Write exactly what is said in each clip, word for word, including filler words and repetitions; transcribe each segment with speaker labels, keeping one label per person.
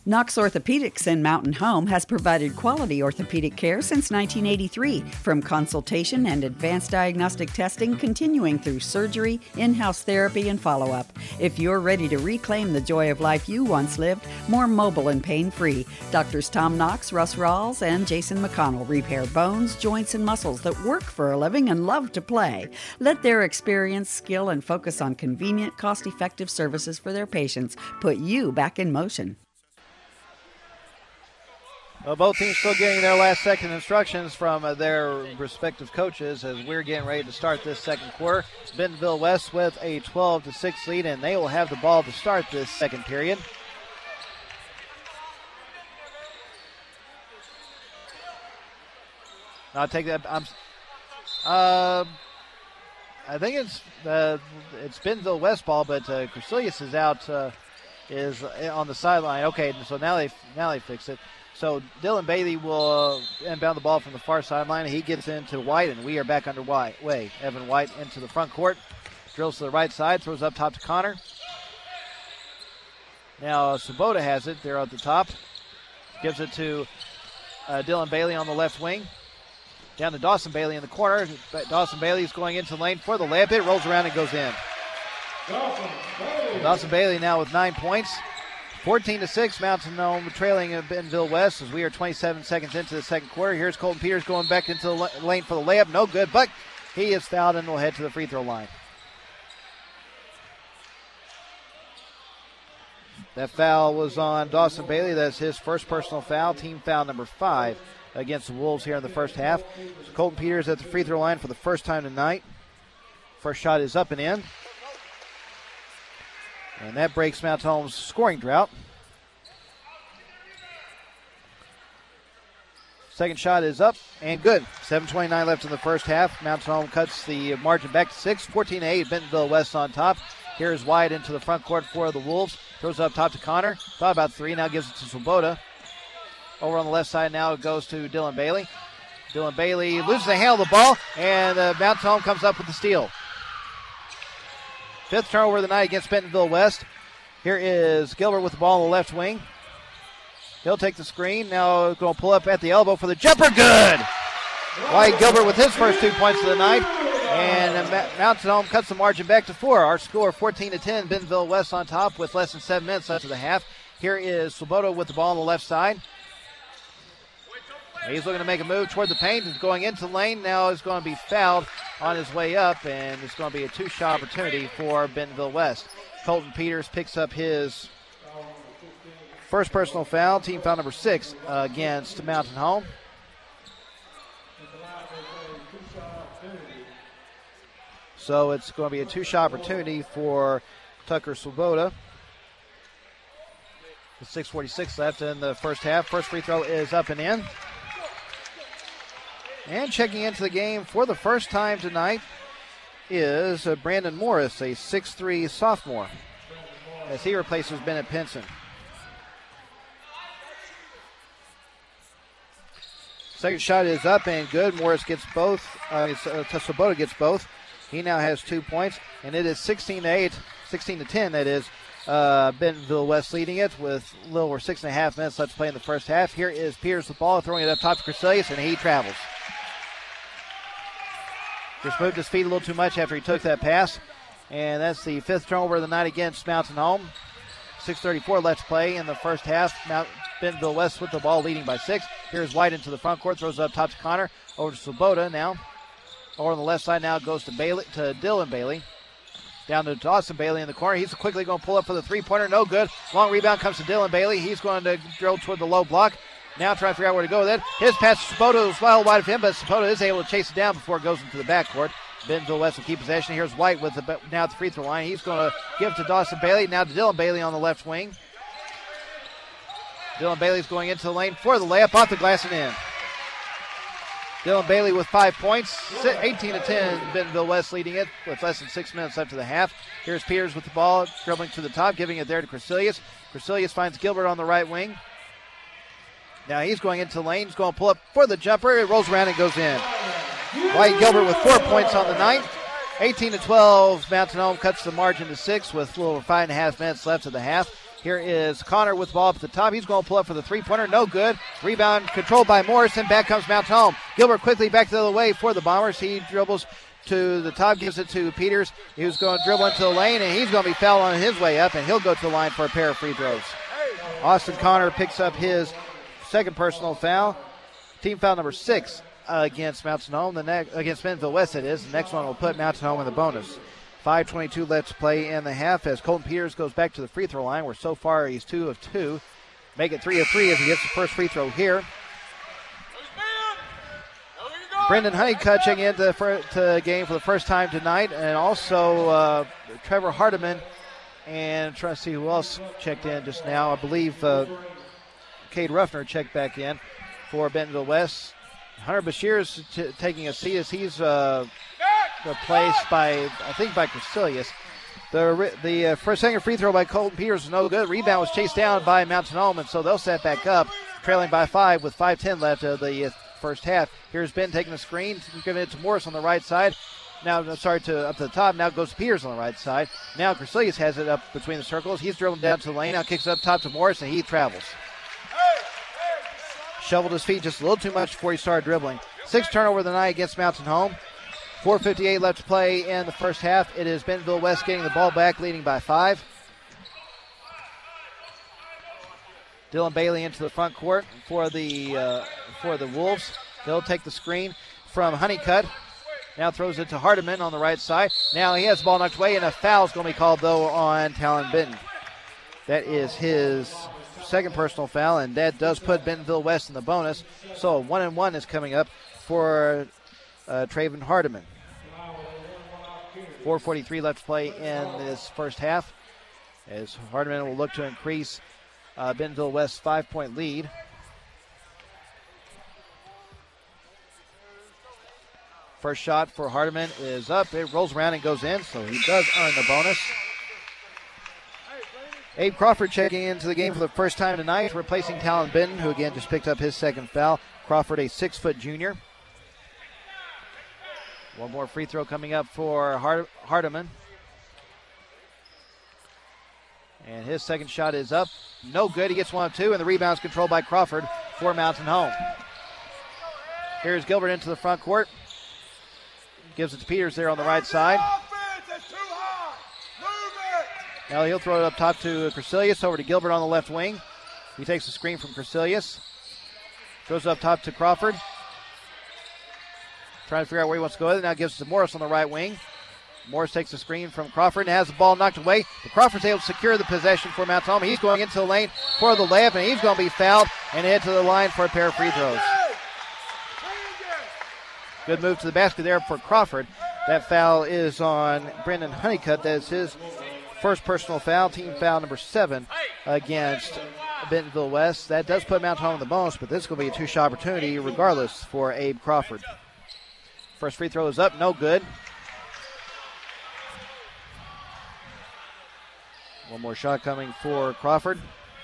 Speaker 1: Knox Orthopedics in Mountain Home has provided quality orthopedic care since nineteen eighty-three, from consultation and advanced diagnostic testing continuing through surgery, in-house therapy, and follow-up. If you're ready to reclaim the joy of life you once lived, more mobile and pain-free, Doctors Tom Knox, Russ Rawls, and Jason McConnell repair bones, joints, and muscles that work for a living and love to play. Let their experience, skill, and focus on convenient, cost-effective services for their patients put you back in motion.
Speaker 2: Well, both teams still getting their last second instructions from uh, their respective coaches as we're getting ready to start this second quarter. Bentonville West with a twelve to six lead, and they will have the ball to start this second period. I'll take that. I'm, uh, I think it's uh, it's Bentonville West ball, but uh, Crecilius is out, uh, is on the sideline. Okay, so now they now they fix it. So Dylan Bailey will uh, inbound the ball from the far sideline. He gets into White, and we are back underway. Way. Evan White into the front court. Drills to the right side. Throws up top to Connor. Now uh, Sabota has it. They're at the top. Gives it to uh, Dylan Bailey on the left wing. Down to Dawson Bailey in the corner. Dawson Bailey is going into the lane for the layup. It rolls around and goes in. Dawson Bailey, Dawson Bailey now with nine points. fourteen to six, Mountain Home trailing Bentonville West as we are twenty-seven seconds into the second quarter. Here's Colton Peters going back into the lane for the layup. No good, but he is fouled and will head to the free throw line. That foul was on Dawson Bailey. That's his first personal foul, team foul number five against the Wolves here in the first half. So Colton Peters at the free throw line for the first time tonight. First shot is up and in. And that breaks Mountain Home's scoring drought. Second shot is up and good. seven twenty-nine left in the first half. Mountain Home cuts the margin back to six. fourteen to eight, Bentonville West on top. Here's Wyatt into the front court for the Wolves. Throws up top to Connor. Thought about three, now gives it to Swoboda. Over on the left side now it goes to Dylan Bailey. Dylan Bailey loses the handle of the ball, and uh, Mountain Home comes up with the steal. Fifth turnover of the night against Bentonville West. Here is Gilbert with the ball on the left wing. He'll take the screen. Now going to pull up at the elbow for the jumper. Good! Wyatt Gilbert with his first two points of the night. And Mountain Home cuts the margin back to four. Our score fourteen to ten. Bentonville West on top with less than seven minutes left of the half. Here is Swoboda with the ball on the left side. He's looking to make a move toward the paint. He's going into the lane. Now he's going to be fouled on his way up, and it's going to be a two-shot opportunity for Bentonville West. Colton Peters picks up his first personal foul, team foul number six uh, against Mountain Home. So it's going to be a two-shot opportunity for Tucker Swoboda. With six forty-six left in the first half. First free throw is up and in. And checking into the game for the first time tonight is uh, Brandon Morris, a six three sophomore, as he replaces Bennett Pinson. Second shot is up and good. Morris gets both. Uh, uh, Swoboda gets both. He now has two points, and it is sixteen to eight, sixteen to ten, that is. Uh, Bentonville West leading it with a little over six and a half minutes left to play in the first half. Here is Peters with the ball, throwing it up top to Crecilius, and he travels. Just moved his feet a little too much after he took that pass. And that's the fifth turnover of the night against Mountain Home. six thirty-four left to play in the first half. Mount Bentonville West with the ball, leading by six. Here's White into the front court, throws it up top to Connor. Over to Swoboda now. Over on the left side now goes to Bailey, to Dylan Bailey. Down to Dawson Bailey in the corner. He's quickly going to pull up for the three-pointer. No good. Long rebound comes to Dylan Bailey. He's going to drill toward the low block. Now trying to figure out where to go with it. His pass to Swoboda was well wide of him, but Swoboda is able to chase it down before it goes into the backcourt. Bentonville West will keep possession. Here's White with the now at the free throw line. He's going to give it to Dawson Bailey. Now to Dylan Bailey on the left wing. Dylan Bailey's going into the lane for the layup. Off the glass and in. Dylan Bailey with five points, eighteen to ten. Bentonville West leading it with less than six minutes left to the half. Here's Peters with the ball, dribbling to the top, giving it there to Crecilius. Crecilius finds Gilbert on the right wing. Now he's going into the lane. He's going to pull up for the jumper. It rolls around and goes in. Wyatt Gilbert with four points on the night. eighteen to twelve. Mountain Home cuts the margin to six with a little over five and a half minutes left of the half. Here is Connor with the ball up at the top. He's going to pull up for the three-pointer. No good. Rebound controlled by Morrison. Back comes Mountain Home. Gilbert quickly back the other way for the Bombers. He dribbles to the top, gives it to Peters. He was going to dribble into the lane, and he's going to be fouled on his way up, and he'll go to the line for a pair of free throws. Austin Connor picks up his second personal foul. Team foul number six uh, against Mountain Home. The next against Bentonville West, it is. The next one will put Mountain Home in the bonus. five twenty-two left to play in the half as Colton Peters goes back to the free throw line, where so far he's two of two. Make it three of three as he gets the first free throw here. Brendan Honeycutt checking into the game for the first time tonight, and also uh, Trevor Hardiman. And trying to see who else checked in just now. I believe uh, Cade Ruffner checked back in for Bentonville West. Hunter Bashir is t- taking a seat as he's uh, replaced by, I think, by Crecilius. The the uh, first second free throw by Colton Peters was no good. Rebound was chased down by Mountain Home, and so they'll set back up, trailing by five with five ten left of the uh, first half. Here's Ben taking the screen, giving it to Morris on the right side. Now, sorry, to up to the top. Now goes to Peters on the right side. Now Crecilius has it up between the circles. He's dribbling down to the lane. Now kicks it up top to Morris, and he travels. Shoveled his feet just a little too much before he started dribbling. Six turnover of the night against Mountain Home. four fifty-eight left to play in the first half. It is Bentonville West getting the ball back, leading by five. Dylan Bailey into the front court for the uh, for the Wolves. They'll take the screen from Honeycutt. Now throws it to Hardiman on the right side. Now he has the ball knocked away, and a foul is going to be called, though, on Talon Benton. That is his second personal foul, and that does put Bentonville West in the bonus. So a one and one is coming up for uh, Traven Hardiman. four forty-three left to play in this first half, as Hardiman will look to increase uh, Bentonville West's five-point lead. First shot for Hardiman is up. It rolls around and goes in, so he does earn the bonus. Abe Crawford checking into the game for the first time tonight, replacing Talon Benton, who again just picked up his second foul. Crawford, a six-foot junior. One more free throw coming up for Hard- Hardiman. And his second shot is up. No good. He gets one of two, and the rebound's controlled by Crawford for Mountain Home. Here's Gilbert into the front court. Gives it to Peters there on the right side. Now he'll throw it up top to Crecilius, over to Gilbert on the left wing. He takes the screen from Crecilius. Throws it up top to Crawford. Trying to figure out where he wants to go with it. Now gives it to Morris on the right wing. Morris takes the screen from Crawford and has the ball knocked away. But Crawford's able to secure the possession for Mount Home. He's going into the lane for the layup, and he's going to be fouled and head to the line for a pair of free throws. Good move to the basket there for Crawford. That foul is on Brendan Honeycutt. That is his first personal foul, team foul number seven against Bentonville West. That does put Mount Home in the bonus, but this is going to be a two-shot opportunity regardless for Abe Crawford. First free throw is up, no good. One more shot coming for Crawford.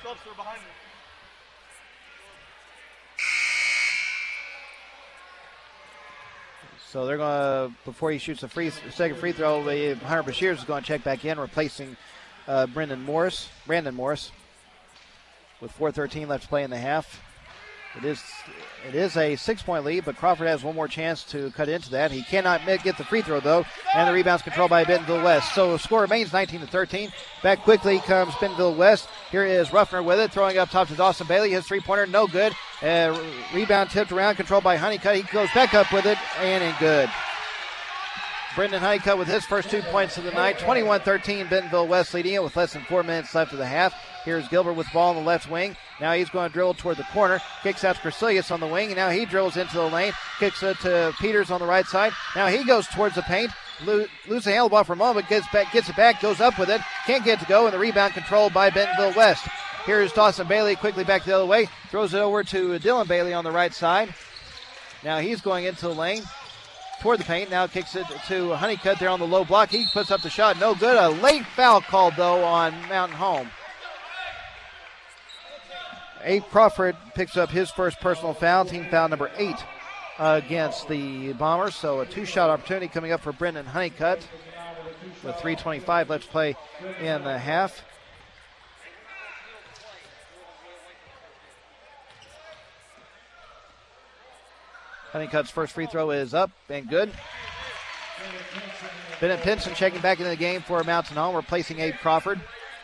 Speaker 2: So they're going to, before he shoots the free, second free throw, Hunter Bashir is going to check back in, replacing uh, Brendan Morris, Brandon Morris, with four thirteen left to play in the half. It is it is a six-point lead, but Crawford has one more chance to cut into that. He cannot get the free throw, though, and the rebound's controlled by Bentonville West. So the score remains nineteen to thirteen. Back quickly comes Bentonville West. Here is Ruffner with it, throwing up top to Dawson Bailey. His three-pointer, no good. Uh, rebound tipped around, controlled by Honeycutt. He goes back up with it, and in good. Brendan Honeycutt with his first two points of the night. twenty-one thirteen, Bentonville West leading it with less than four minutes left of the half. Here's Gilbert with the ball on the left wing. Now he's going to dribble toward the corner. Kicks out to Crecilius on the wing, and now he dribbles into the lane. Kicks it to Peters on the right side. Now he goes towards the paint. Lo- loses the handle ball for a moment, gets back, gets it back, goes up with it. Can't get it to go, and the rebound controlled by Bentonville West. Here's Dawson Bailey quickly back the other way. Throws it over to Dylan Bailey on the right side. Now he's going into the lane toward the paint. Now kicks it to Honeycutt there on the low block. He puts up the shot. No good. A late foul called, though, on Mountain Home. Abe Crawford picks up his first personal foul, team foul number eight uh, against the Bombers. So a two-shot opportunity coming up for Brendan Honeycutt with three twenty-five left to play in the half. Honeycutt's first free throw is up and good. Bennett Pinson checking back into the game for Mountain Home, replacing Abe Crawford.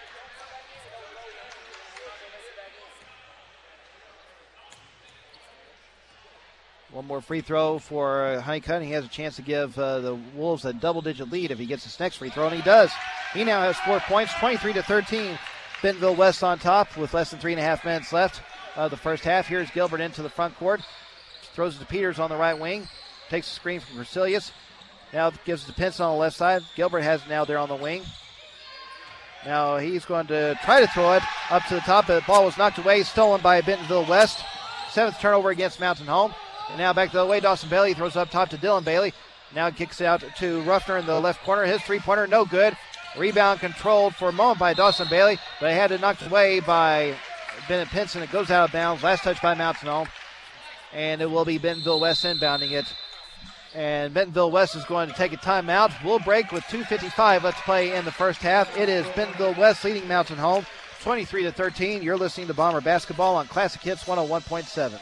Speaker 2: One more free throw for Honeycutt. He has a chance to give uh, the Wolves a double-digit lead if he gets this next free throw, and he does. He now has four points, twenty-three to thirteen. Bentonville West on top with less than three and a half minutes left of the first half. Here's Gilbert into the front court. Throws it to Peters on the right wing. Takes a screen from Grisilius. Now gives it to Pinson on the left side. Gilbert has it now there on the wing. Now he's going to try to throw it up to the top. The ball was knocked away, stolen by Bentonville West. Seventh turnover against Mountain Home. And now back the other way, Dawson Bailey throws up top to Dylan Bailey. Now kicks it out to Ruffner in the left corner. His three-pointer, no good. Rebound controlled for a moment by Dawson Bailey, but he had it knocked away by Bennett Pinson. It goes out of bounds. Last touch by Mountain Home. And it will be Bentonville West inbounding it. And Bentonville West is going to take a timeout. We'll break with two fifty-five. Let's play in the first half. It is Bentonville West leading Mountain Home, twenty-three to thirteen. You're listening to Bomber Basketball on Classic Hits one oh one point seven.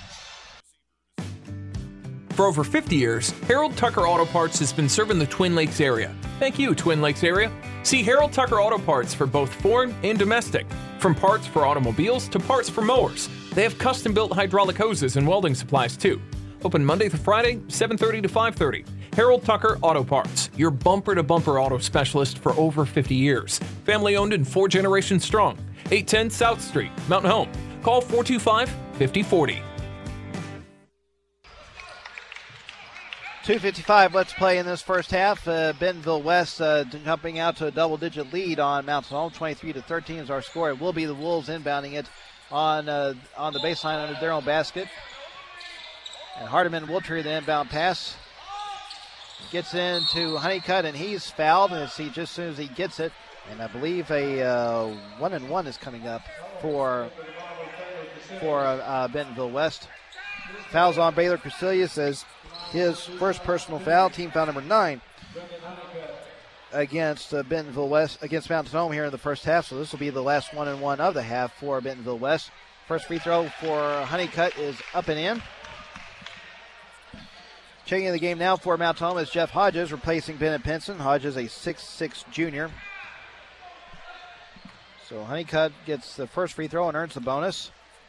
Speaker 3: For over fifty years, Harold Tucker Auto Parts has been serving the Twin Lakes area. Thank you, Twin Lakes area. See Harold Tucker Auto Parts for both foreign and domestic. From parts for automobiles to parts for mowers. They have custom-built hydraulic hoses and welding supplies, too. Open Monday through Friday, seven thirty to five thirty. Harold Tucker Auto Parts, your bumper-to-bumper auto specialist for over fifty years. Family-owned and four generations strong. eight ten South Street, Mountain Home. Call four two five, five oh four oh.
Speaker 2: two fifty-five, let's play in this first half. Uh, Bentonville West uh, jumping out to a double-digit lead on Mountain Home. twenty-three to thirteen is our score. It will be the Wolves inbounding it on uh, on the baseline under their own basket. And Hardiman will trigger the inbound pass. Gets into Honeycutt, and he's fouled as he just as soon as he gets it. And I believe a uh, one and one is coming up for for uh, Bentonville West. Fouls on Baylor Cresilius as his first personal foul, team foul number nine against uh, Bentonville West, against Mountain Home here in the first half. So this will be the last one and one of the half for Bentonville West. First free throw for Honeycutt is up and in. Checking in the game now for Mountain Home is Jeff Hodges replacing Bennett Pinson. Hodges, a six six junior. So Honeycutt gets the first free throw and earns the bonus.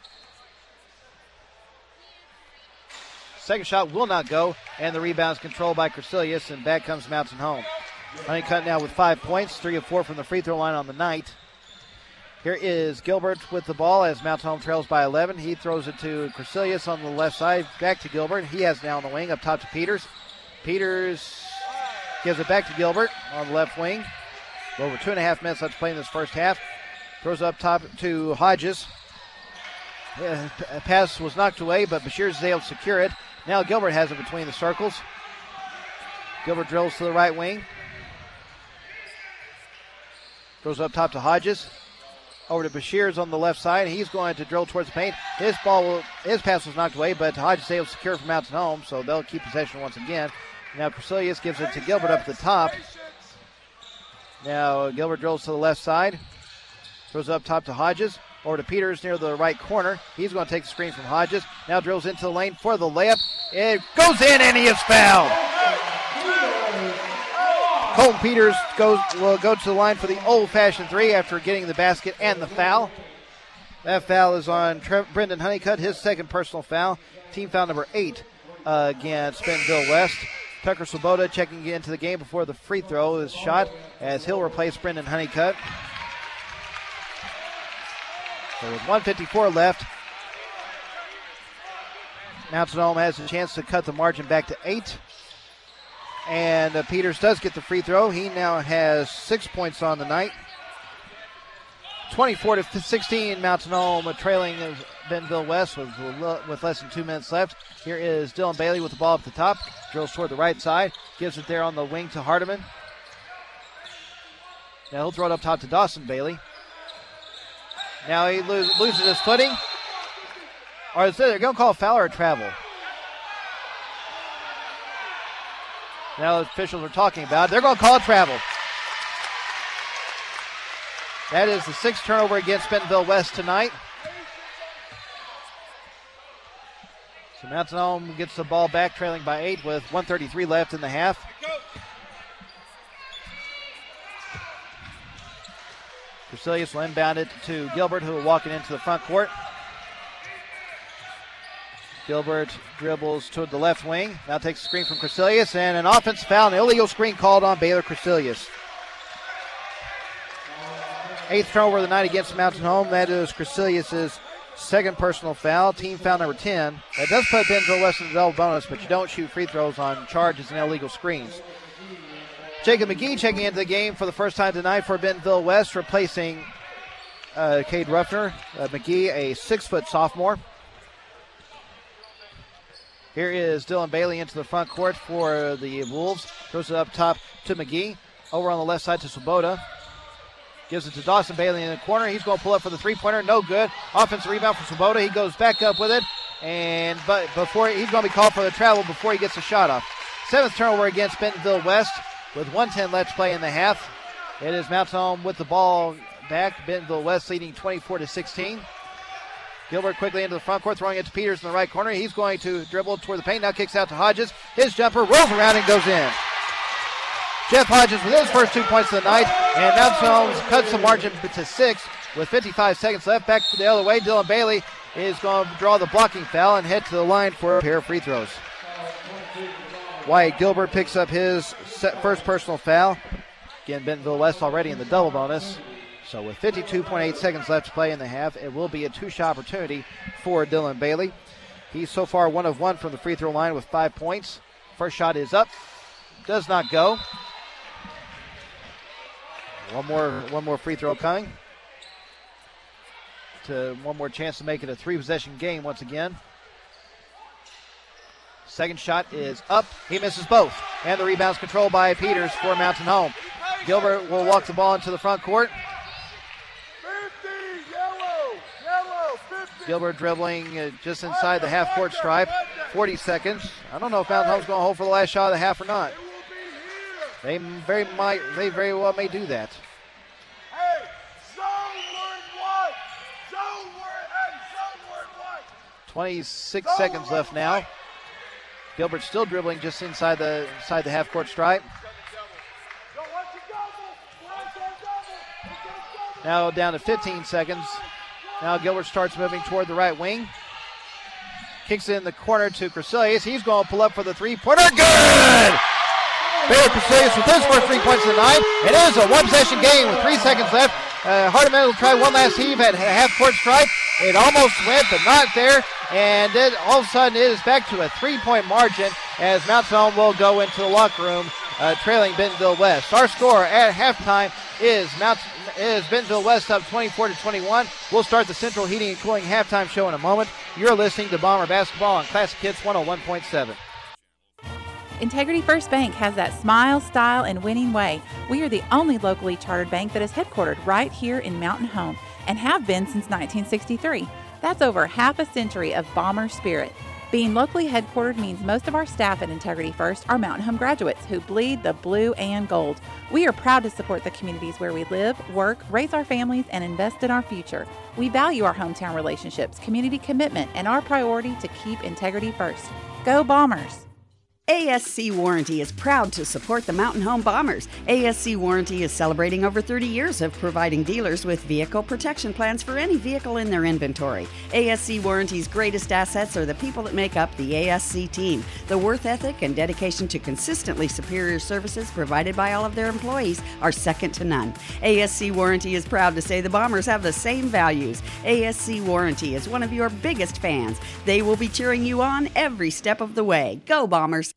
Speaker 2: Second shot will not go, and the rebound is controlled by Cresilius, and back comes Mountain Home. Honeycutt now with five points, three of four from the free throw line on the night. Here is Gilbert with the ball as Mountain Home trails by eleven. He throws it to Cresilius on the left side, back to Gilbert. He has now on the wing, up top to Peters. Peters gives it back to Gilbert on the left wing. Over two and a half minutes left to play in this first half. Throws up top to Hodges. Uh, pass was knocked away, but Bashir is able to secure it. Now Gilbert has it between the circles. Gilbert drills to the right wing. Throws up top to Hodges. Over to Bashir's on the left side. He's going to drill towards the paint. His ball, will, his pass was knocked away, but Hodges is able to secure it from Mountain Home, so they'll keep possession once again. Now Cresilius gives it to Gilbert up at the top. Now Gilbert drills to the left side. Throws up top to Hodges. Over to Peters near the right corner. He's going to take the screen from Hodges. Now drills into the lane for the layup. It goes in and he is fouled. Colton Peters goes will go to the line for the old-fashioned three after getting the basket and the foul. That foul is on Tre- Brendan Honeycutt, his second personal foul. Team foul number eight uh, against Bentonville West. Tucker Swoboda checking into the game before the free throw is shot as he'll replace Brendan Honeycutt. So with one fifty-four left, Mountain Home has a chance to cut the margin back to eight. And uh, Peters does get the free throw. He now has six points on the night. twenty-four to sixteen, Mountain Home trailing Bentonville West with, with less than two minutes left. Here is Dylan Bailey with the ball up the top. Drills toward the right side. Gives it there on the wing to Hardiman. Now he'll throw it up top to Dawson Bailey. Now he lo- loses his footing. Or is it going to call a foul or a travel? Now the officials are talking about it. They're going to call a travel. That is the sixth turnover against Bentonville West tonight. So Mountain Home gets the ball back, trailing by eight with one thirty-three left in the half. Crecilius will inbound it to Gilbert, who will walk it into the front court. Gilbert dribbles toward the left wing. Now takes a screen from Crecilius, and an offensive foul, an illegal screen called on Baylor Crecilius. Eighth turnover of the night against Mountain Home. That is Crecilius' second personal foul, team foul number ten. That does put Bentonville West in the double bonus, but you don't shoot free throws on charges and illegal screens. Jacob McGee checking into the game for the first time tonight for Bentonville West, replacing uh, Cade Ruffner. Uh, McGee, a six-foot sophomore. Here is Dylan Bailey into the front court for the Wolves. Throws it up top to McGee. Over on the left side to Swoboda. Gives it to Dawson Bailey in the corner. He's going to pull up for the three-pointer. No good. Offensive rebound for Swoboda. He goes back up with it. And but before he's going to be called for the travel before he gets the shot off. Seventh turnover against Bentonville West with one ten left to play in the half. It is Mountain Home with the ball back. Bentonville West leading twenty-four to sixteen. Gilbert quickly into the front court, throwing it to Peters in the right corner. He's going to dribble toward the paint. Now kicks out to Hodges. His jumper rolls around and goes in. Jeff Hodges with his first two points of the night, and Mountain Home cuts the margin to six with fifty-five seconds left. Back the other way, Dylan Bailey is going to draw the blocking foul and head to the line for a pair of free throws. Wyatt Gilbert picks up his first personal foul. Again, Bentonville West already in the double bonus. So with fifty-two point eight seconds left to play in the half, it will be a two-shot opportunity for Dylan Bailey. He's so far one of one from the free throw line with five points. First shot is up. Does not go. One more, one more free throw coming. To one more chance to make it a three-possession game once again. Second shot is up. He misses both. And the rebound's controlled by Peters for Mountain Home. Gilbert will walk the ball into the front court.
Speaker 4: fifty, yellow, yellow, fifty.
Speaker 2: Gilbert dribbling uh, just inside the half-court stripe. forty seconds. I don't know if Mountain Home's going to hold for the last shot of the half or not. They very might, they very well may do that.
Speaker 4: Hey, zone word one. Zone word, hey, zone word one.
Speaker 2: twenty-six
Speaker 4: Zone
Speaker 2: seconds
Speaker 4: word
Speaker 2: left now.
Speaker 4: one.
Speaker 2: Gilbert still dribbling just inside the inside the half-court stripe.
Speaker 4: Don't want to double. Want to double. It's a double.
Speaker 2: Now down to fifteen seconds. Now Gilbert starts moving toward the right wing. Kicks it in the corner to Crecilius. He's going to pull up for the three-pointer. Good! Baylor Crecilius with his first three points of the night. It is a one-possession game with three seconds left. Uh, Hardeman will try one last heave at half-court stripe. It almost went, but not there. And then all of a sudden it is back to a three-point margin as Mountain Home will go into the locker room uh, trailing Bentonville West. Our score at halftime is Mount, is Bentonville West up twenty-four to twenty-one. We'll start the Central Heating and Cooling halftime show in a moment. You're listening to Bomber Basketball on Classic Hits one oh one point seven.
Speaker 5: Integrity First Bank has that smile, style, and winning way. We are the only locally chartered bank that is headquartered right here in Mountain Home and have been since nineteen sixty-three. That's over half a century of Bomber spirit. Being locally headquartered means most of our staff at Integrity First are Mountain Home graduates who bleed the blue and gold. We are proud to support the communities where we live, work, raise our families, and invest in our future. We value our hometown relationships, community commitment, and our priority to keep integrity first. Go Bombers!
Speaker 1: A S C Warranty is proud to support the Mountain Home Bombers. A S C Warranty is celebrating over thirty years of providing dealers with vehicle protection plans for any vehicle in their inventory. A S C Warranty's greatest assets are the people that make up the A S C team. The worth ethic and dedication to consistently superior services provided by all of their employees are second to none. A S C Warranty is proud to say the Bombers have the same values. A S C Warranty is one of your biggest fans. They will be cheering you on every step of the way. Go Bombers!